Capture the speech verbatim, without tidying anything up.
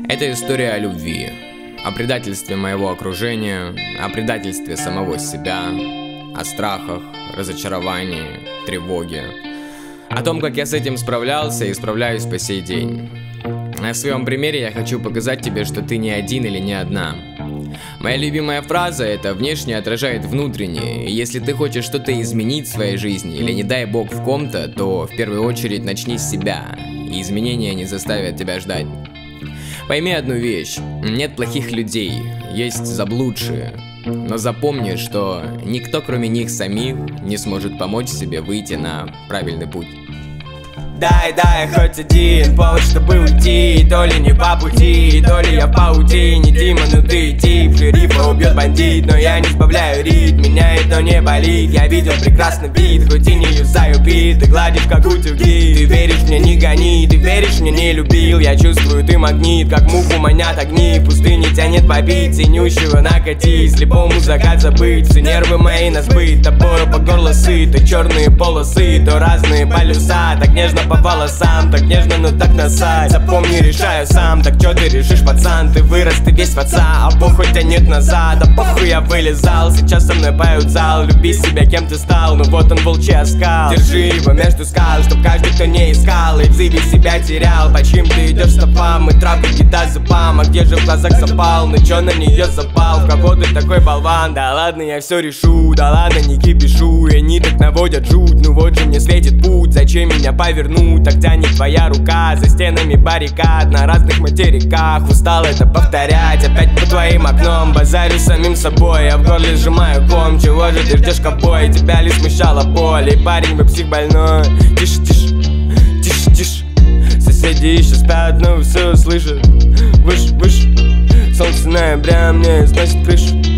Это история о любви, о предательстве моего окружения, о предательстве самого себя, о страхах, разочаровании, тревоге, о том, как я с этим справлялся и справляюсь по сей день. На своем примере я хочу показать тебе, что ты не один или не одна. Моя любимая фраза — это «внешнее отражает внутреннее», и если ты хочешь что-то изменить в своей жизни или, не дай бог, в ком-то, то в первую очередь начни с себя, и изменения не заставят тебя ждать. Пойми одну вещь: нет плохих людей, есть заблудшие, но запомни, что никто кроме них самих не сможет помочь себе выйти на правильный путь. Дай, дай хоть один повод, чтобы уйти. То ли не по пути, то ли я в паутине. Дима, ну ты тип, шерифа убьет бандит. Но я не сбавляю ритм, меня это не болит. Я видел прекрасный вид, хоть и не юзаю бит. Ты гладишь как утюги, ты веришь мне, не гони. Ты веришь мне, не любил, я чувствую, ты магнит. Как муху манят огни, в пустыне тянет побить. Синющего накатить, слепому закат забыть. Все нервы мои на сбыт, тобою по горло сыт. То черные полосы, то разные полюса. Так нежно по волосам, так нежно, но так насать. Запомни, решаю сам, так чё ты решишь, пацан? Ты вырос, ты весь в отца, а похуй тянет назад. Да похуй я вылезал, сейчас со мной поют зал. Люби себя, кем ты стал, ну вот он волчий оскал. Держи его между скал, чтоб каждый, кто не искал, и в зыбе себя терял. По чьим ты идешь стопам, и травы кидай зубам. А где же в глазах запал, ну чё на нее запал? В кого ты такой болван? Да ладно, я все решу, да ладно, не кипишу. И они так наводят жуть, ну вот же мне светит путь. Зачем меня повернуть? Так тянет твоя рука за стенами баррикад на разных материках. Устал это повторять, опять по твоим окном. Базарю самим собой, я в горле сжимаю ком. Чего же ты ждешь, ковбой? Тебя ли смущало поле? Парень, вы псих больной. Тише, тише, тише, тише. Соседи еще спят, но все слышат. Выше, выше. Солнце ноября мне сносит крышу.